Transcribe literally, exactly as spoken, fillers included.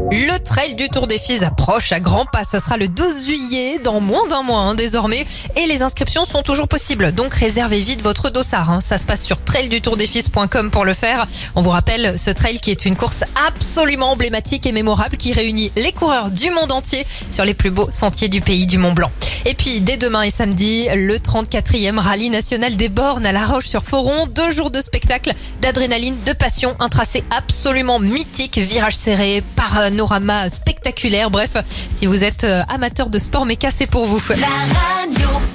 Le trail du Tour des Fiz approche à grands pas. Ça sera le douze juillet, dans moins d'un mois hein, désormais. Et les inscriptions sont toujours possibles. Donc réservez vite votre dossard. Hein. Ça se passe sur trail du tour des fiz point com pour le faire. On vous rappelle ce trail qui est une course absolument emblématique et mémorable qui réunit les coureurs du monde entier sur les plus beaux sentiers du pays du Mont Blanc. Et puis dès demain et samedi, le trente-quatrième rallye national des bornes à La Roche-sur-Foron. Deux jours de spectacle, d'adrénaline, de passion. Un tracé absolument mythique, virage serré, panorama spectaculaire. Bref, si vous êtes amateur de sport méca, c'est pour vous. La radio.